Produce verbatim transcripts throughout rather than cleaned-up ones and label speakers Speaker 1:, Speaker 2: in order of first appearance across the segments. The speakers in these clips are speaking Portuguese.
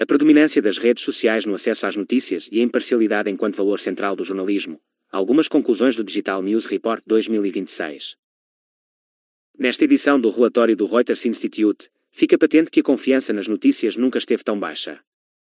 Speaker 1: A predominância das redes sociais no acesso às notícias e a imparcialidade enquanto valor central do jornalismo. Algumas conclusões do Digital News Report dois mil e vinte e seis. Nesta edição do relatório do Reuters Institute, fica patente que a confiança nas notícias nunca esteve tão baixa.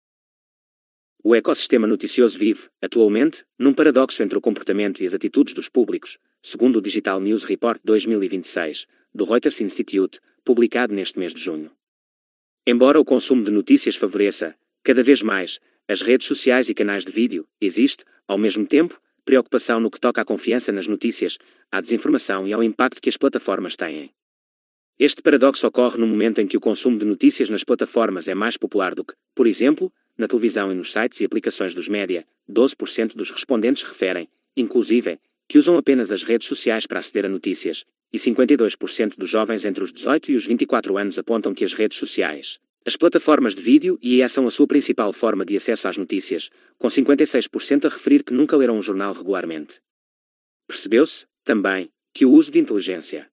Speaker 1: O ecossistema noticioso vive, atualmente, num paradoxo entre o comportamento e as atitudes dos públicos, segundo o Digital News Report dois mil e vinte e seis, do Reuters Institute, publicado neste mês de junho. Embora o consumo de notícias favoreça, cada vez mais, as redes sociais e canais de vídeo, existe, ao mesmo tempo, preocupação no que toca à confiança nas notícias, à desinformação e ao impacto que as plataformas têm. Este paradoxo ocorre no momento em que o consumo de notícias nas plataformas é mais popular do que, por exemplo, na televisão e nos sites e aplicações dos média. doze por cento dos respondentes referem, inclusive, que usam apenas as redes sociais para aceder a notícias, e cinquenta e dois por cento dos jovens entre os dezoito e os vinte e quatro anos apontam que as redes sociais, as plataformas de vídeo e I A são a sua principal forma de acesso às notícias, com cinquenta e seis por cento a referir que nunca leram um jornal regularmente. Percebeu-se, também, que o uso de inteligência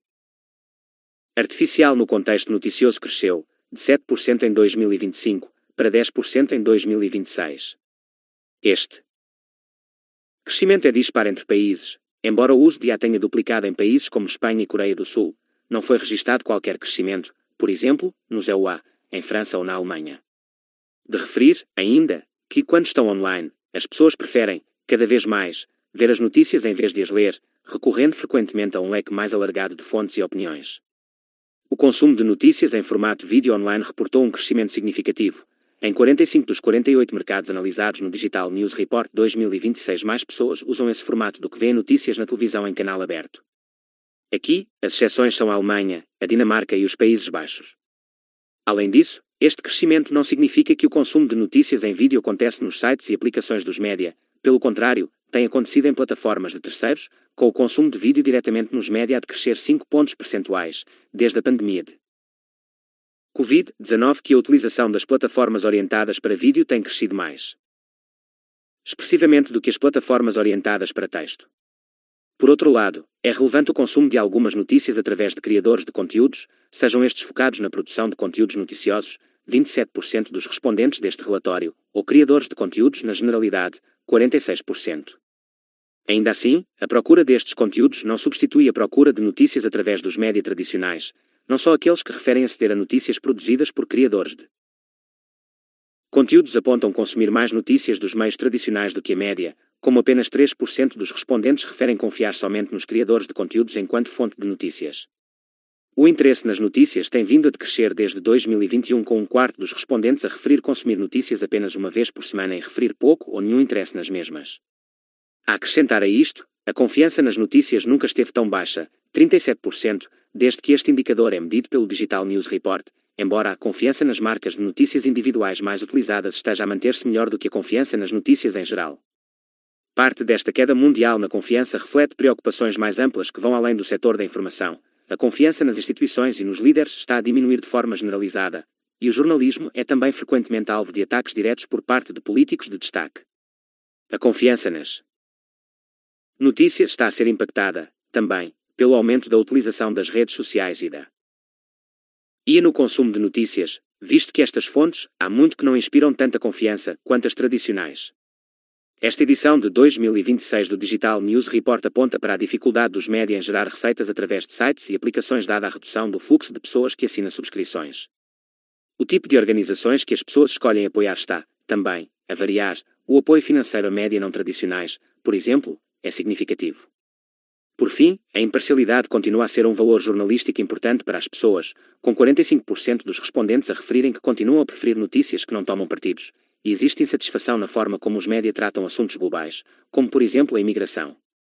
Speaker 1: artificial no contexto noticioso cresceu, de sete por cento em dois mil e vinte e cinco, para dez por cento em dois mil e vinte e seis. Este crescimento é dispar entre países, embora o uso de I A tenha duplicado em países como Espanha e Coreia do Sul, não foi registado qualquer crescimento, por exemplo, nos E U A, em França ou na Alemanha. De referir, ainda, que quando estão online, as pessoas preferem, cada vez mais, ver as notícias em vez de as ler, recorrendo frequentemente a um leque mais alargado de fontes e opiniões. O consumo de notícias em formato vídeo online reportou um crescimento significativo. Em quarenta e cinco dos quarenta e oito mercados analisados no Digital News Report dois mil e vinte e seis, mais pessoas usam esse formato do que veem notícias na televisão em canal aberto. Aqui, as exceções são a Alemanha, a Dinamarca e os Países Baixos. Além disso, este crescimento não significa que o consumo de notícias em vídeo acontece nos sites e aplicações dos média, pelo contrário, tem acontecido em plataformas de terceiros, com o consumo de vídeo diretamente nos média a decrescer cinco pontos percentuais, desde a pandemia de covid dezenove, que a utilização das plataformas orientadas para vídeo tem crescido mais expressivamente do que as plataformas orientadas para texto. Por outro lado, é relevante o consumo de algumas notícias através de criadores de conteúdos, sejam estes focados na produção de conteúdos noticiosos, vinte e sete por cento dos respondentes deste relatório, ou criadores de conteúdos na generalidade, quarenta e seis por cento. Ainda assim, a procura destes conteúdos não substitui a procura de notícias através dos média tradicionais, não só aqueles que referem aceder a notícias produzidas por criadores de conteúdos apontam consumir mais notícias dos meios tradicionais do que a média, como apenas três por cento dos respondentes referem confiar somente nos criadores de conteúdos enquanto fonte de notícias. O interesse nas notícias tem vindo a decrescer desde dois mil e vinte e um, com um quarto dos respondentes a referir consumir notícias apenas uma vez por semana e referir pouco ou nenhum interesse nas mesmas. A acrescentar a isto, a confiança nas notícias nunca esteve tão baixa, trinta e sete por cento, desde que este indicador é medido pelo Digital News Report, embora a confiança nas marcas de notícias individuais mais utilizadas esteja a manter-se melhor do que a confiança nas notícias em geral. Parte desta queda mundial na confiança reflete preocupações mais amplas que vão além do setor da informação. A confiança nas instituições e nos líderes está a diminuir de forma generalizada, e o jornalismo é também frequentemente alvo de ataques diretos por parte de políticos de destaque. A confiança nas notícias está a ser impactada, também, pelo aumento da utilização das redes sociais e da I A no consumo de notícias, visto que estas fontes, há muito que não inspiram tanta confiança quanto as tradicionais. Esta edição de dois mil e vinte e seis do Digital News Report aponta para a dificuldade dos média em gerar receitas através de sites e aplicações dada a redução do fluxo de pessoas que assinam subscrições. O tipo de organizações que as pessoas escolhem apoiar está, também, a variar. O apoio financeiro a média não tradicionais, por exemplo, é significativo. Por fim, a imparcialidade continua a ser um valor jornalístico importante para as pessoas, com quarenta e cinco por cento dos respondentes a referirem que continuam a preferir notícias que não tomam partidos, e existe insatisfação na forma como os média tratam assuntos globais, como por exemplo a imigração.